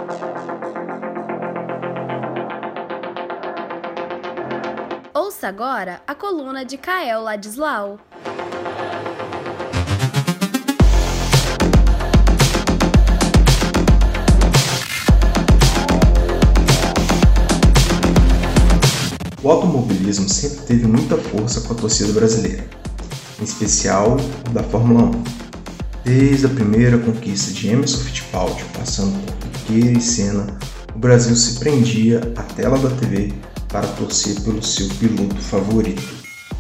Ouça agora a coluna de Kael Ladislau. O automobilismo sempre teve muita força com a torcida brasileira, em especial o da Fórmula 1. Desde a primeira conquista de Emerson Fittipaldi, passando por Piquet e Senna, o Brasil se prendia à tela da TV para torcer pelo seu piloto favorito.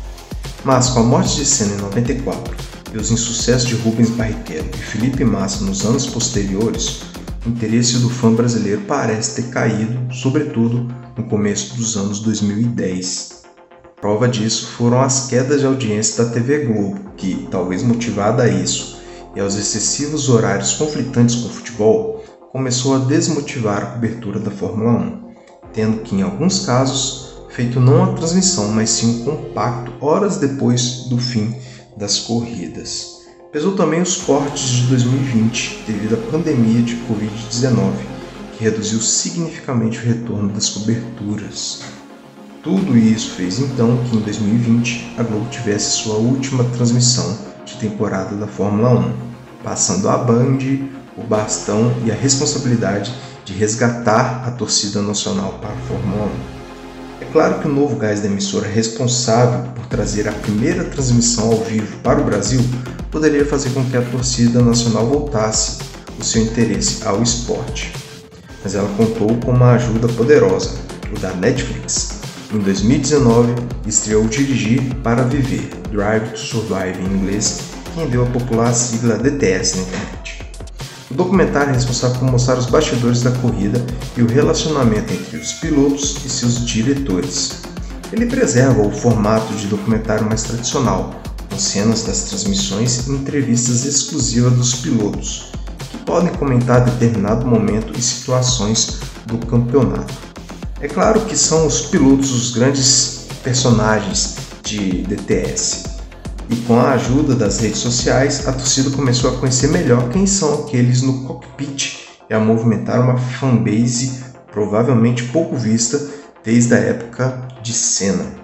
Mas com a morte de Senna em 94 e os insucessos de Rubens Barrichello e Felipe Massa nos anos posteriores, o interesse do fã brasileiro parece ter caído, sobretudo no começo dos anos 2010. Prova disso foram as quedas de audiência da TV Globo, que, talvez motivada a isso e aos excessivos horários conflitantes com o futebol, começou a desmotivar a cobertura da Fórmula 1, tendo que, em alguns casos, feito não a transmissão, mas sim um compacto horas depois do fim das corridas. Pesou também os cortes de 2020 devido à pandemia de Covid-19, que reduziu significativamente o retorno das coberturas. Tudo isso fez então que em 2020 a Globo tivesse sua última transmissão de temporada da Fórmula 1, passando à Band o bastão e a responsabilidade de resgatar a torcida nacional para a Fórmula 1. É claro que o novo gás da emissora responsável por trazer a primeira transmissão ao vivo para o Brasil poderia fazer com que a torcida nacional voltasse o seu interesse ao esporte. Mas ela contou com uma ajuda poderosa, o da Netflix. Em 2019, estreou Dirigir para Viver, Drive to Survive em inglês, que rendeu a popular sigla DTS na internet. O documentário é responsável por mostrar os bastidores da corrida e o relacionamento entre os pilotos e seus diretores. Ele preserva o formato de documentário mais tradicional, com cenas das transmissões e entrevistas exclusivas dos pilotos, que podem comentar determinado momento e situações do campeonato. É claro que são os pilotos os grandes personagens de DTS, e com a ajuda das redes sociais, a torcida começou a conhecer melhor quem são aqueles no cockpit e a movimentar uma fanbase provavelmente pouco vista desde a época de Senna.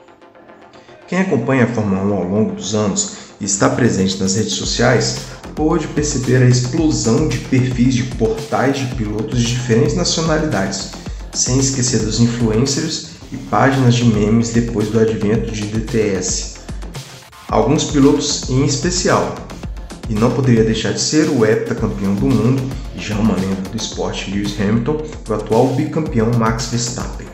Quem acompanha a Fórmula 1 ao longo dos anos e está presente nas redes sociais pôde perceber a explosão de perfis de portais de pilotos de diferentes nacionalidades, sem esquecer dos influencers e páginas de memes depois do advento de DTS. Alguns pilotos em especial, e não poderia deixar de ser o heptacampeão do mundo e já uma lenda do esporte Lewis Hamilton e o atual bicampeão Max Verstappen.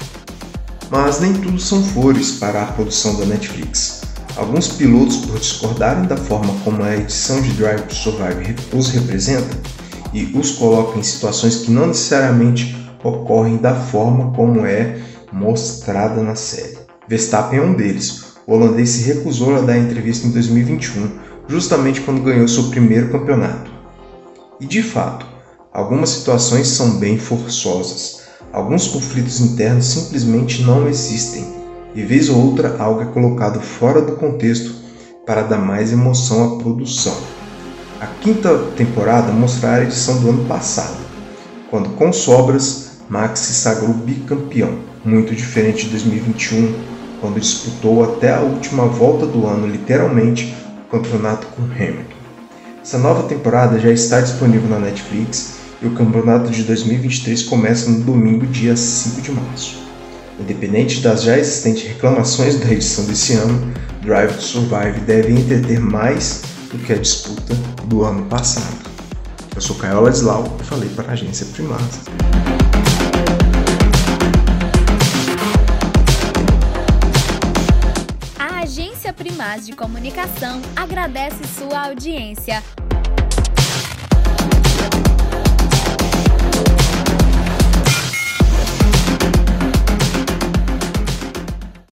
Mas nem tudo são flores para a produção da Netflix. Alguns pilotos, por discordarem da forma como a edição de Drive to Survive os representa e os coloca em situações que não necessariamente ocorrem da forma como é mostrada na série. Verstappen é um deles. O holandês se recusou a dar entrevista em 2021, justamente quando ganhou seu primeiro campeonato. E de fato, algumas situações são bem forçosas. Alguns conflitos internos simplesmente não existem, e vez ou outra algo é colocado fora do contexto para dar mais emoção à produção. A quinta temporada mostra a edição do ano passado, quando com sobras Max se sagrou bicampeão, muito diferente de 2021, quando disputou até a última volta do ano literalmente o campeonato com Hamilton. Essa nova temporada já está disponível na Netflix e o campeonato de 2023 começa no domingo, dia 5 de março. Independente das já existentes reclamações da edição desse ano, Drive to Survive deve entreter mais do que a disputa do ano passado. Eu sou Kael Ladislau e falei para a Agência Primaz. A Agência Primaz de Comunicação agradece sua audiência.